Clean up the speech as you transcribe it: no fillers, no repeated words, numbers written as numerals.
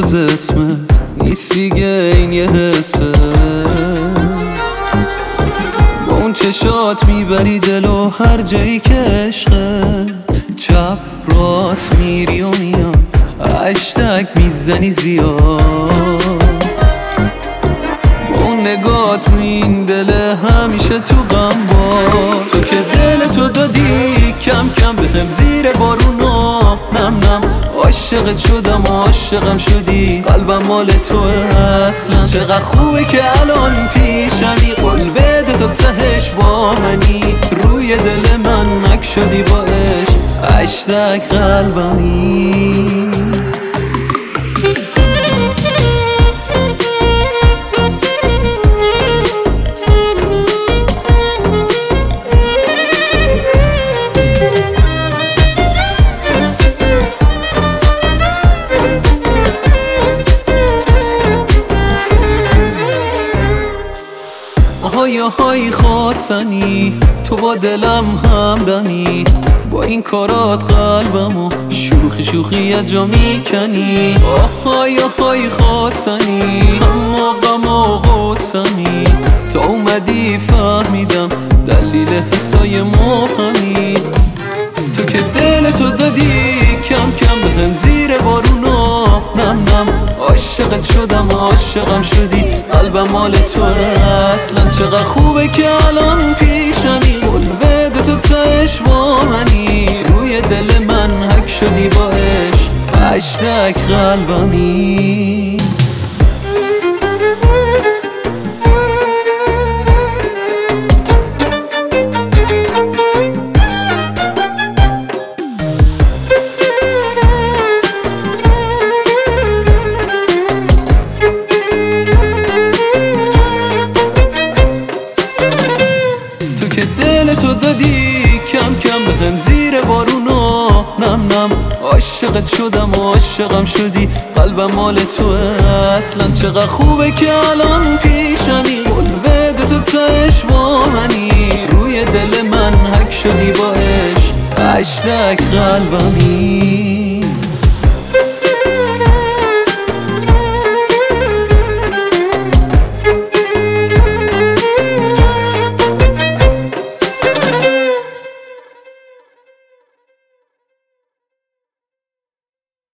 جز اسمت نیست دیگه، این یه حسه. با اون چشات میبری دلو هر جایی که عشقه. چپ راست میری و میان، هشتگ میزنی زیاد. با اون نگات رو این دل همیشه تو غم با. تو که دل تو دادی کم کم بهم زیر بارونا، نم نم عاشقت شدم و عاشقم شدی، قلبم مال توه اصلا. چقدر خوبه که الان پیشمی، قول بده تو تهش با منی. روی دل من نک شدی با عشق، هشتگ قلبمی. های های خواستنی تو با دلم همدمی، با این کارات قلبمو شوخی شوخی از جا میکنی. های های خواستنی اما غم و غصمی، تا اومدی فهمیدم دلیل حسای مهمی. تو که دل تو دادی کم کم بهم زیر بارونا، نم نم عاشقت شدم و عاشقم شدی، قلبم مال تو اصلا. چقدر خوبه که الان پیشمی، قول بده تو تهش با منی. روی دل من حک شدی با عشق، هشتگ قلبمی. که دل تو دادی کم کم بهم زیر بارونا، نم نم عاشقت شدم و عاشقم شدی، قلبم مال توه اصلا. چقدر خوبه که الان پیشمی، قول بده تو تهش با منی. روی دل من حک شدی با عشق، هشتگ قلبمی.